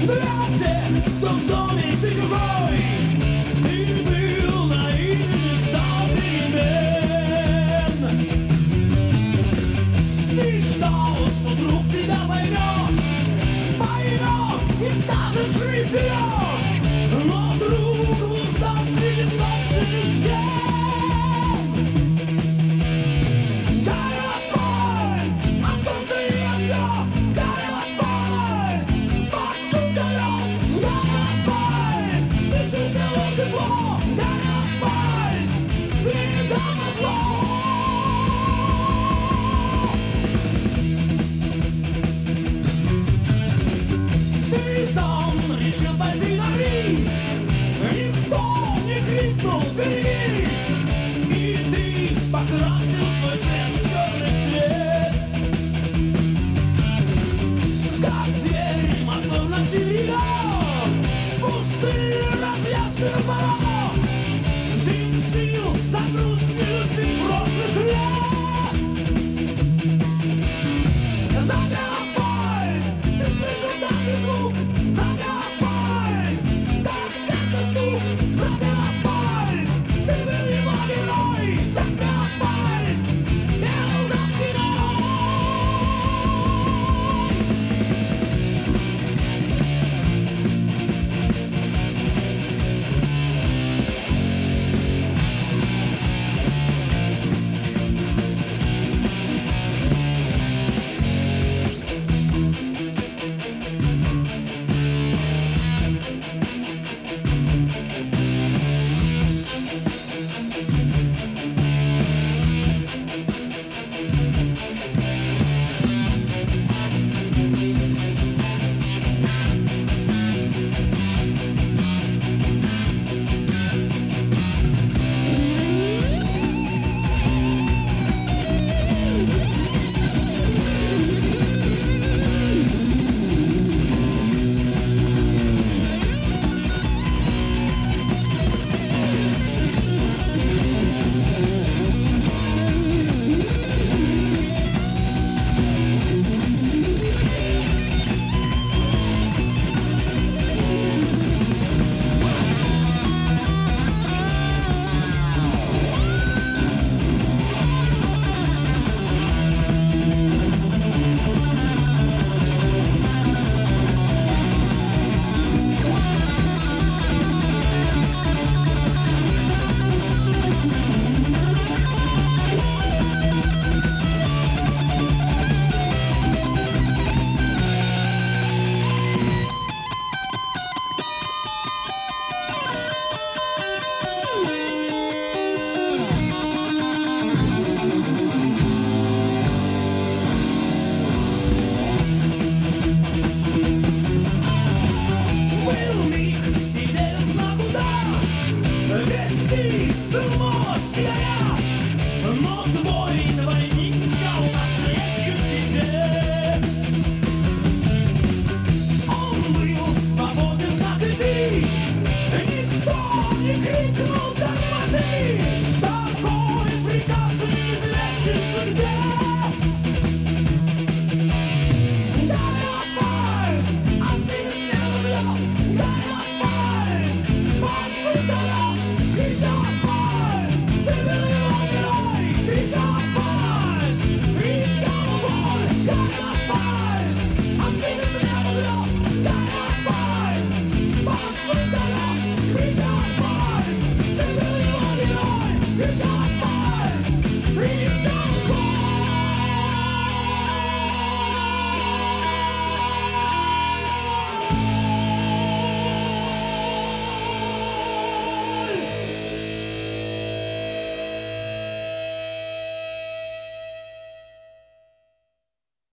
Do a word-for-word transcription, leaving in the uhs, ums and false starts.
Для тех, кто в доме, ты чужой. Ты был наивен и ждал перемен. Ты ждал, что друг тебя поймет, поймет и скажет жить вперед. Но друг блуждал среди собственных стен. Горел асфальт от солнца и от звезд. Горел асфальт под шум колес. Горел асфальт, ты чувствовал тепло. Горел асфальт, следом назло. Ты сам решил пойти на риск. Никто не крикнул «берегись!» И ты покрасил свой шлем в черный цвет. Как зверь мотор на тебя, пустые разъезды ворот. Ты мстил за грустную ты